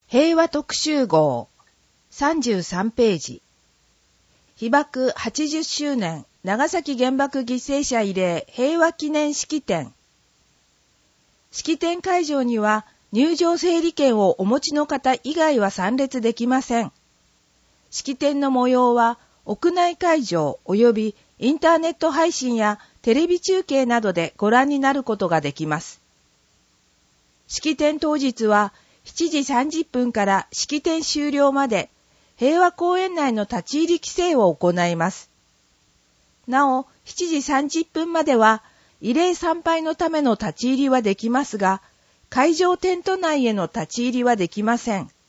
平和特集号33ページ。被爆80周年長崎原爆犠牲者慰霊平和記念式典。式典会場には入場整理券をお持ちの方以外は参列できません。式典の模様は屋内会場及びインターネット配信やテレビ中継などでご覧になることができます。式典当日は7時30分から式典終了まで平和公園内の立ち入り規制を行います。なお、7時30分までは慰霊参拝のための立ち入りはできますが、会場テント内への立ち入りはできません。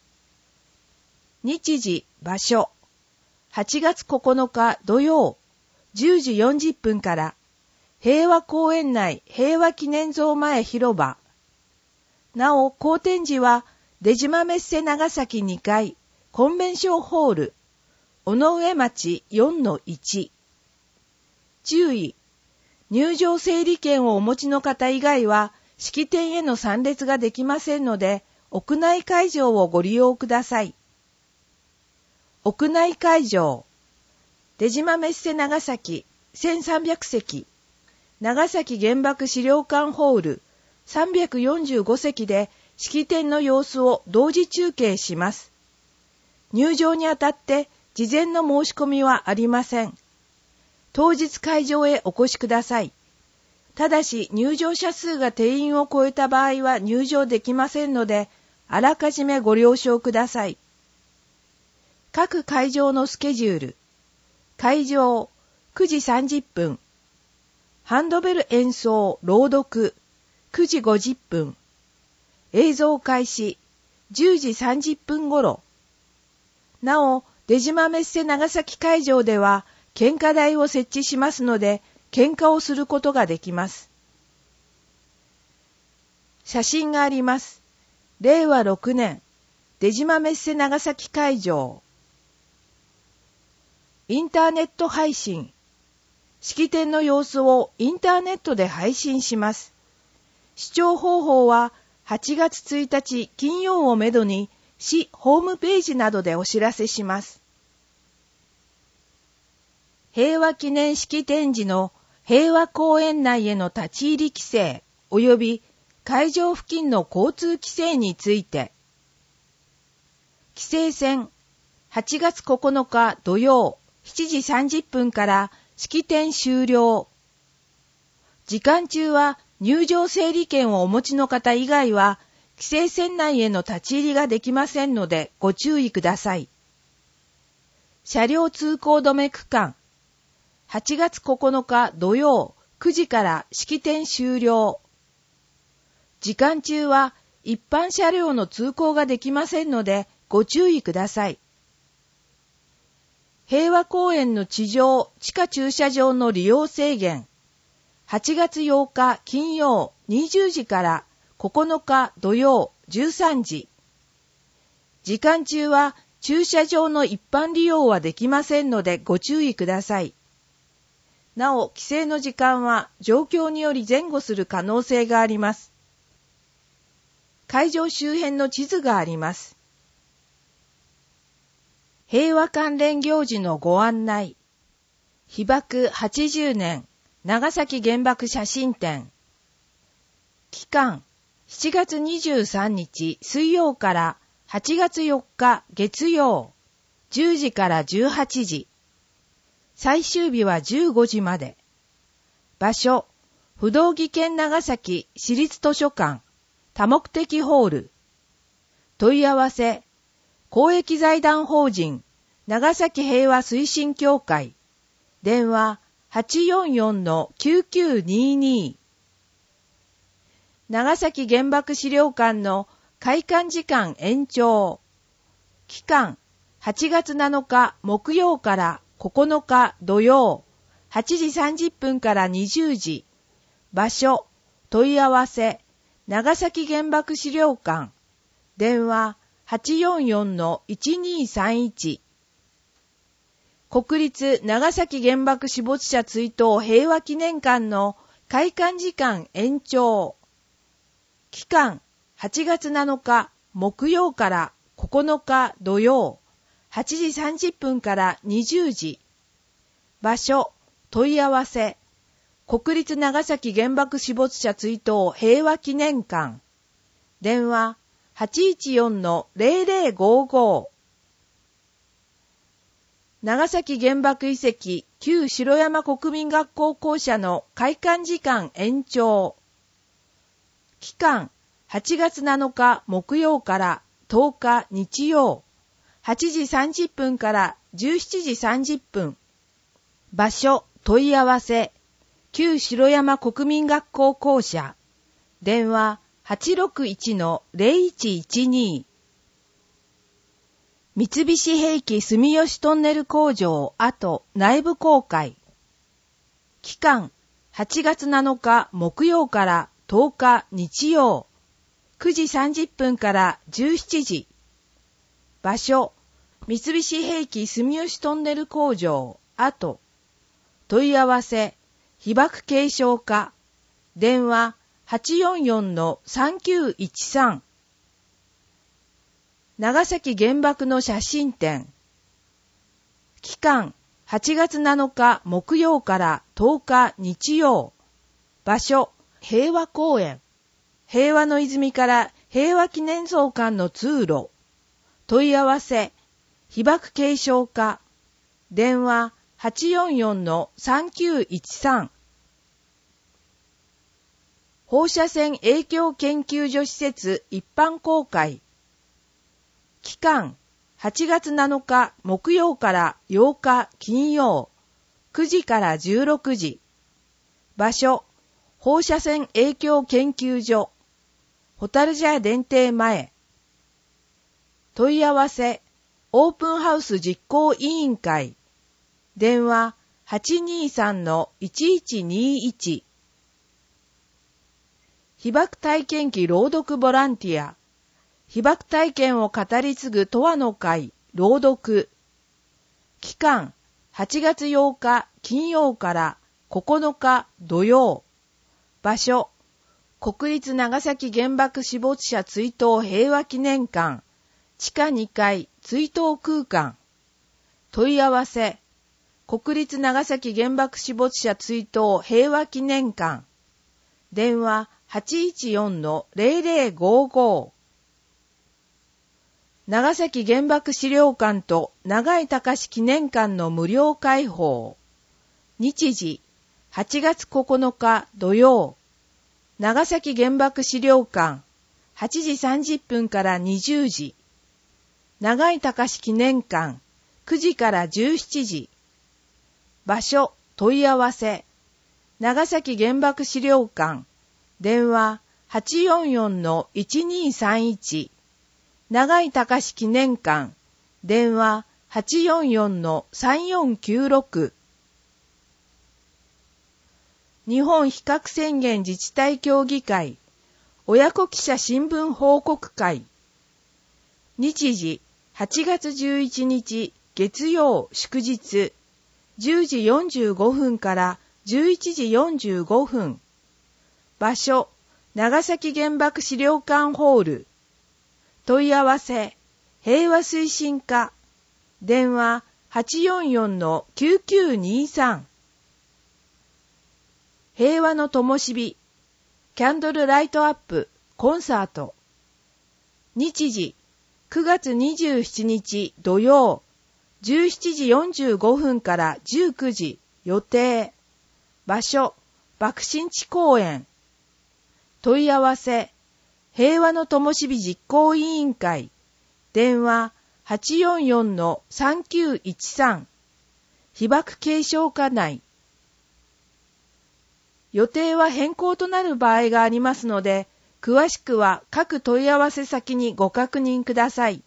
日時、場所、8月9日土曜、10時40分から平和公園内平和記念像前広場。なお、公展時は出島メッセ長崎2階コンベンションホール尾上町 4-1。 注意、入場整理券をお持ちの方以外は式典への参列ができませんので、屋内会場をご利用ください。屋内会場、出島メッセ長崎1300席、長崎原爆資料館ホール345席で式典の様子を同時中継します。入場にあたって事前の申し込みはありません。当日会場へお越しください。ただし入場者数が定員を超えた場合は入場できませんので、あらかじめご了承ください。各会場のスケジュール。会場9時30分。ハンドベル演奏朗読9時50分。映像開始10時30分頃。なお、出島メッセ長崎会場では献花台を設置しますので、献花をすることができます。写真があります。令和6年、出島メッセ長崎会場。インターネット配信。式典の様子をインターネットで配信します。視聴方法は8月1日金曜をめどに市ホームページなどでお知らせします。平和記念式典時の平和公園内への立ち入り規制及び会場付近の交通規制について。規制線、8月9日土曜7時30分から式典終了。時間中は入場整理券をお持ちの方以外は規制線内への立ち入りができませんのでご注意ください。車両通行止め区間、8月9日土曜9時から式典終了。時間中は一般車両の通行ができませんのでご注意ください。平和公園の地上・地下駐車場の利用制限。8月8日金曜20時から9日土曜13時。時間中は駐車場の一般利用はできませんのでご注意ください。なお、規制の時間は状況により前後する可能性があります。会場周辺の地図があります。平和関連行事のご案内。被爆80年長崎原爆写真展。期間7月23日水曜から8月4日月曜10時から18時。最終日は15時まで。場所不動技研長崎市立図書館多目的ホール。問い合わせ公益財団法人長崎平和推進協会。電話 844-9922。長崎原爆資料館の開館時間延長。期間8月7日木曜から9日土曜8時30分から20時。場所問い合わせ長崎原爆資料館。電話 844-1231。国立長崎原爆死没者追悼平和記念館の開館時間延長。期間8月7日木曜から9日土曜、8時30分から20時。場所、問い合わせ、国立長崎原爆死没者追悼平和記念館。電話、814-0055。長崎原爆遺跡旧城山国民学校校舎の開館時間延長。期間、8月7日木曜から10日日曜、8時30分から17時30分。場所、問い合わせ、旧城山国民学校校舎。電話、861-0112。三菱兵器住吉トンネル工場跡内部公開。期間、8月7日木曜から10日日曜、9時30分から17時。場所、三菱兵器住吉トンネル工場跡。問い合わせ、被爆継承課。電話、844-3913。長崎原爆の写真展。期間、8月7日木曜から10日日曜。場所、平和公園。平和の泉から平和記念像館の通路。問い合わせ、被爆継承課。電話、844-3913。放射線影響研究所施設一般公開。期間、8月7日木曜から8日金曜、9時から16時。場所、放射線影響研究所、ホタルジャー電停前。問い合わせ、オープンハウス実行委員会。電話、823-1121。被爆体験記朗読ボランティア。被爆体験を語り継ぐ永遠の会、朗読。期間、8月8日金曜から9日土曜。場所、国立長崎原爆死没者追悼平和記念館、地下2階追悼空間。問い合わせ、国立長崎原爆死没者追悼平和記念館。電話、814-0055。長崎原爆資料館と長井隆記念館の無料開放。日時、8月9日土曜。長崎原爆資料館、8時30分から20時。長井隆記念館、9時から17時。場所、問い合わせ。長崎原爆資料館。電話、844-1231。長井隆記念館。電話、844-3496。日本非核宣言自治体協議会。親子記者新聞報告会。日時、8月11日月曜祝日。10時45分から11時45分。場所、長崎原爆資料館ホール。問い合わせ、平和推進課。電話、844-9923。平和の灯火。キャンドルライトアップ、コンサート。日時、9月27日土曜。17時45分から19時予定。場所、爆心地公園。問い合わせ、平和の灯火実行委員会。電話、844-3913。被爆継承課内。予定は変更となる場合がありますので、詳しくは各問い合わせ先にご確認ください。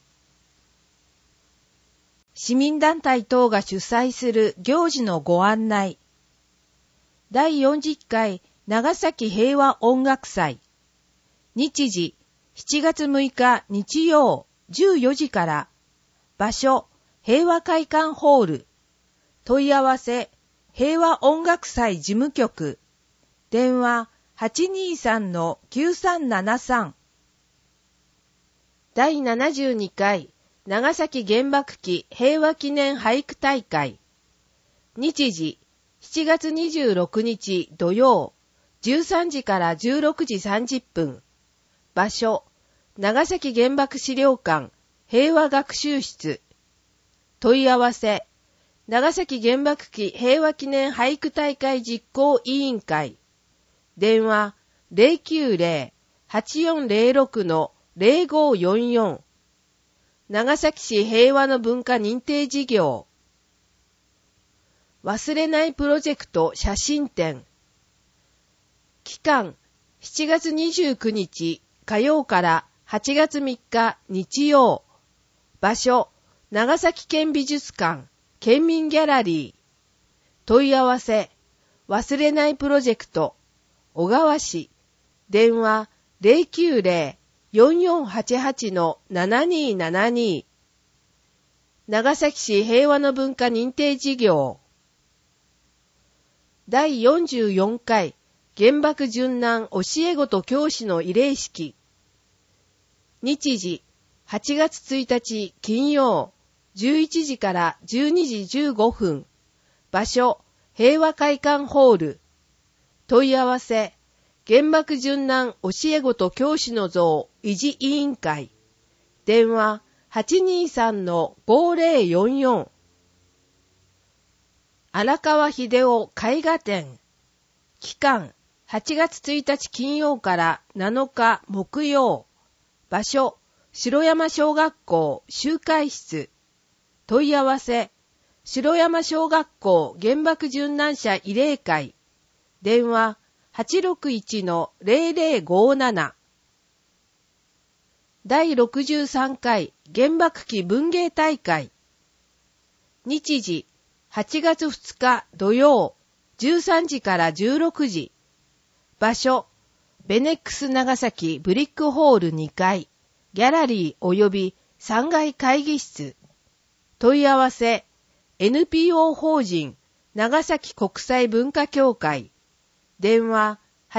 市民団体等が主催する行事のご案内。第40回長崎平和音楽祭。日時、7月6日日曜14時から。場所、平和会館ホール。問い合わせ、平和音楽祭事務局。電話、823-9373。 第72回長崎原爆記平和記念俳句大会。日時7月26日土曜13時から16時30分。場所長崎原爆資料館平和学習室。問い合わせ長崎原爆記平和記念俳句大会実行委員会。電話 090-8406-0544 長崎市平和の文化認定事業。忘れないプロジェクト写真展。期間7月29日火曜から8月3日日曜。場所長崎県美術館県民ギャラリー。問い合わせ忘れないプロジェクト小川市。電話 090-4488-7272 長崎市平和の文化認定事業。第44回原爆殉難教え子と教師の慰霊式。日時8月1日金曜11時から12時15分。場所平和会館ホール。問い合わせ原爆殉難教え子と教師の像維持委員会。電話 823-5044。荒川秀夫絵画展。期間8月1日金曜から7日木曜。場所城山小学校集会室。問い合わせ城山小学校原爆殉難者慰霊会。電話 861-0057。第63回原爆記文芸大会。日時8月2日土曜13時から16時。場所ベネックス長崎ブリックホール2階ギャラリー及び3階会議室。問い合わせ NPO 法人長崎国際文化協会。電話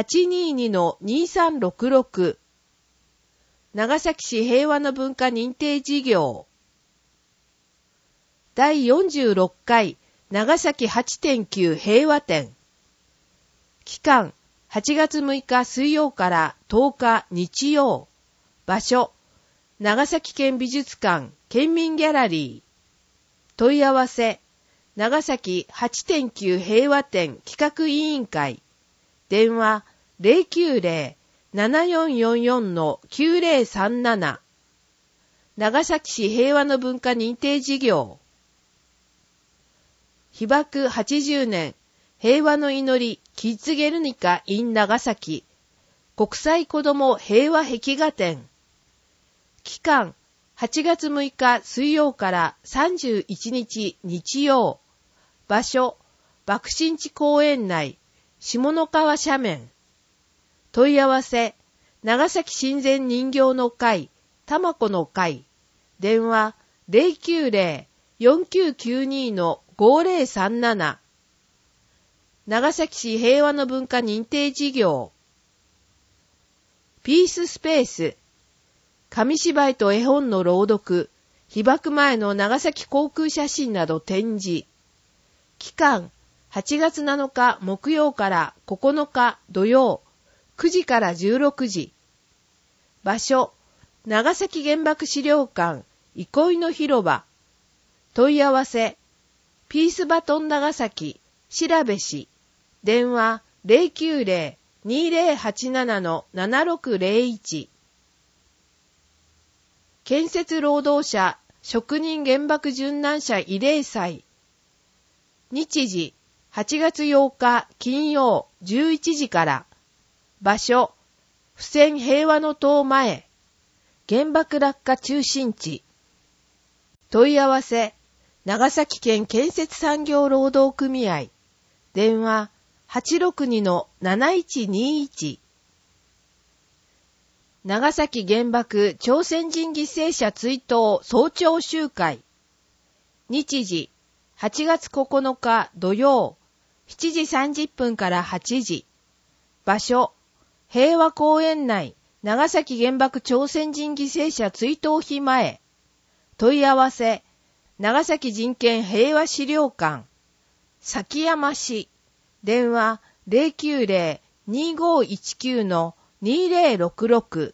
822-2366。長崎市平和の文化認定事業。第46回長崎 8.9 平和展。期間8月6日水曜から10日日曜。場所長崎県美術館県民ギャラリー。問い合わせ長崎 8.9 平和展企画委員会。電話 090-7444-9037。長崎市平和の文化認定事業。被爆80年平和の祈りキッズゲルニカ in 長崎国際子ども平和壁画展。期間8月6日水曜から31日日曜。場所爆心地公園内下野川斜面。問い合わせ長崎親善人形の会玉子の会。電話 090-4992-5037。長崎市平和の文化認定事業。ピーススペース紙芝居と絵本の朗読、被爆前の長崎航空写真など展示。期間8月7日木曜から9日土曜9時から16時。場所長崎原爆資料館憩いの広場。問い合わせピースバトン長崎調べ市。電話 090-2087-7601。建設労働者職人原爆殉難者慰霊祭。日時8月8日金曜11時から。場所府船平和の塔前原爆落下中心地。問い合わせ長崎県建設産業労働組合。電話 862-7121。長崎原爆朝鮮人犠牲者追悼早朝集会。日時8月9日土曜7時30分から8時。場所平和公園内長崎原爆朝鮮人犠牲者追悼碑前。問い合わせ、長崎人権平和資料館、崎山市、電話090-2519-2066。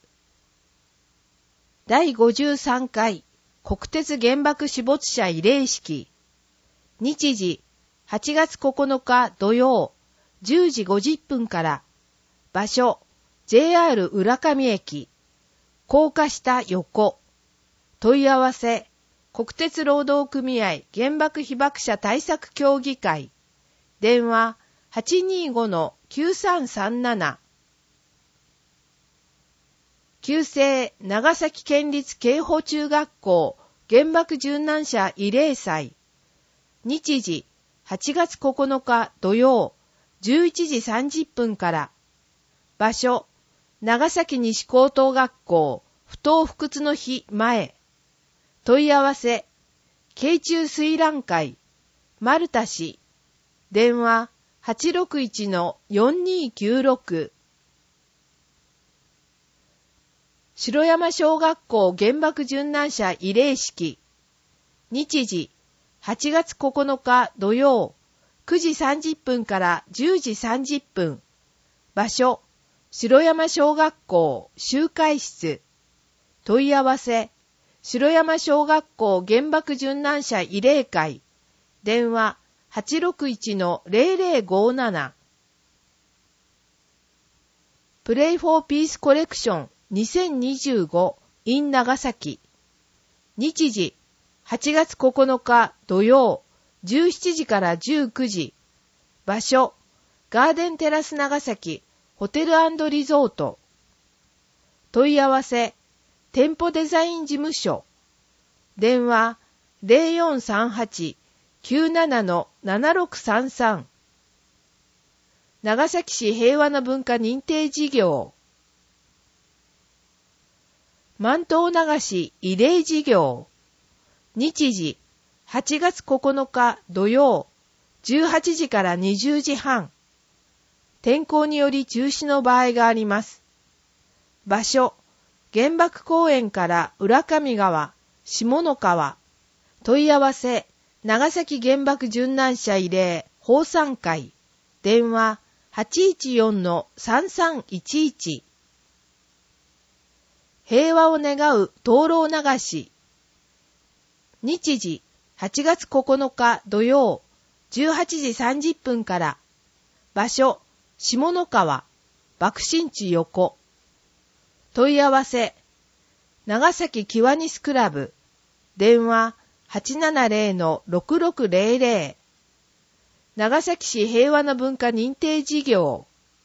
第53回国鉄原爆死没者慰霊式。日時、8月9日土曜、10時50分から。場所、JR 浦上駅。高架下横。問い合わせ、国鉄労働組合原爆被爆者対策協議会。電話825-9337。旧制長崎県立京保中学校原爆殉難者慰霊祭。日時、8月9日土曜、11時30分から。場所、長崎西高等学校不当不屈の日前。問い合わせ、慶中水覧会、丸田市。電話861-4296。城山小学校原爆殉難者慰霊式。日時、8月9日土曜、9時30分から10時30分。場所、城山小学校集会室。問い合わせ、城山小学校原爆殉難者慰霊会。電話861-0057。プレイフォーピースコレクション2025 in 長崎。日時、8月9日土曜、17時から19時。場所、ガーデンテラス長崎ホテル&リゾート。問い合わせ、店舗デザイン事務所。電話0438-97-7633。長崎市平和な文化認定事業。万灯流し慰霊事業。日時、8月9日土曜、18時から20時半。天候により中止の場合があります。場所、原爆公園から浦上川、下野川。問い合わせ、長崎原爆殉難者慰霊奉賛会。電話814-3311。平和を願う灯籠流し。日時、8月9日土曜、18時30分から。場所、下野川、爆心地横。問い合わせ、長崎キワニスクラブ。電話870-6600。長崎市平和な文化認定事業。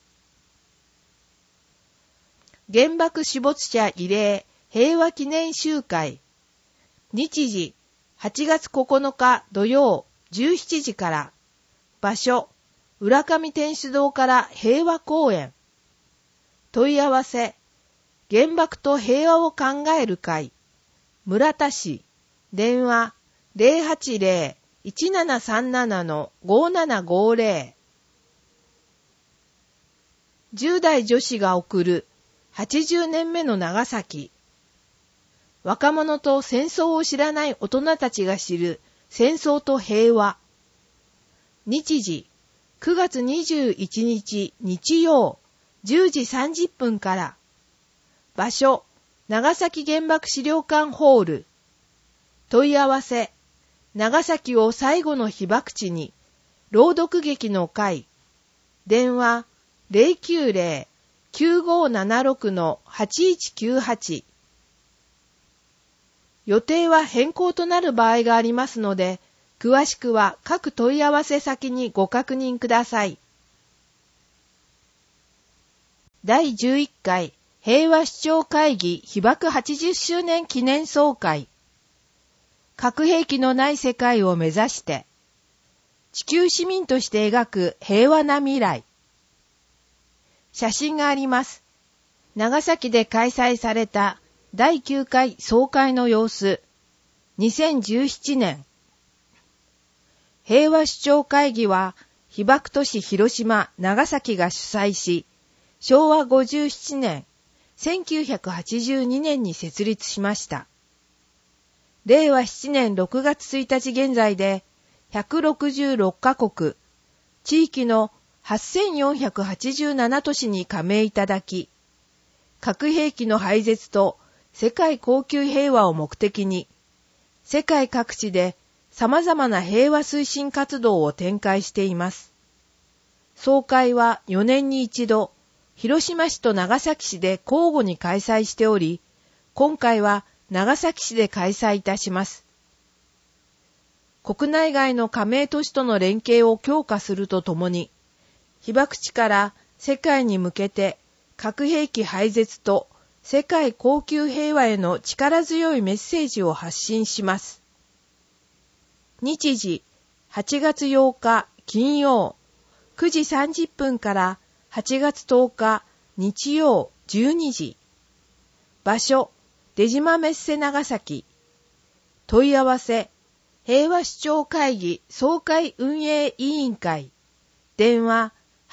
原爆死没者慰霊平和記念集会。日時、8月9日土曜、17時から。場所、浦上天主堂から平和公園。問い合わせ、原爆と平和を考える会。村田市。電話080-1737-5750。10代女子が送る80年目の長崎。若者と戦争を知らない大人たちが知る戦争と平和。日時、9月21日日曜、10時30分から。場所、長崎原爆資料館ホール。問い合わせ、長崎を最後の被爆地に、朗読劇の会。電話090-9576-8198。予定は変更となる場合がありますので、詳しくは各問い合わせ先にご確認ください。第11回平和首長会議被爆80周年記念総会。核兵器のない世界を目指して、地球市民として描く平和な未来。写真があります。長崎で開催された第9回総会の様子。2017年。平和首長会議は被爆都市広島、長崎が主催し、昭和57年 1982年に設立しました。令和7年6月1日現在で166カ国、地域の8487都市に加盟いただき、核兵器の廃絶と世界恒久平和を目的に、世界各地で様々な平和推進活動を展開しています。総会は4年に一度、広島市と長崎市で交互に開催しており、今回は長崎市で開催いたします。国内外の加盟都市との連携を強化するとともに、被爆地から世界に向けて核兵器廃絶と世界恒久平和への力強いメッセージを発信します。日時、8月8日金曜9時30分から8月10日日曜12時。場所、出島メッセ長崎。問い合わせ、平和首長会議総会運営委員会。電話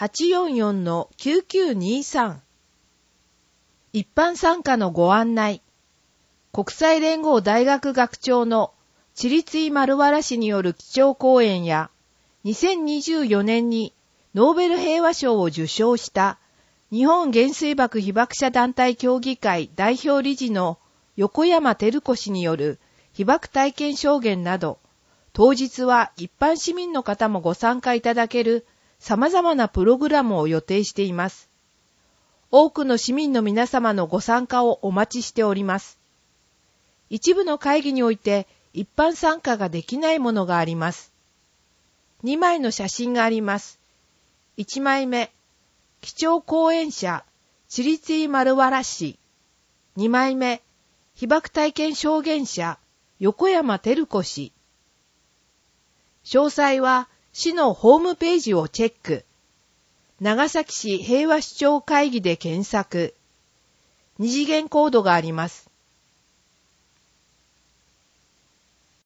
844-9923。一般参加のご案内。国際連合大学学長のチリツィ丸原氏による基調講演や、2024年にノーベル平和賞を受賞した日本原水爆被爆者団体協議会代表理事の横山照子氏による被爆体験証言など、当日は一般市民の方もご参加いただける様々なプログラムを予定しています。多くの市民の皆様のご参加をお待ちしております。一部の会議において一般参加ができないものがあります。2枚の写真があります。1枚目、基調講演者、チリツィ丸原氏。2枚目、被爆体験証言者、横山照子氏。詳細は市のホームページをチェック。長崎市平和首長会議で検索。二次元コードがあります。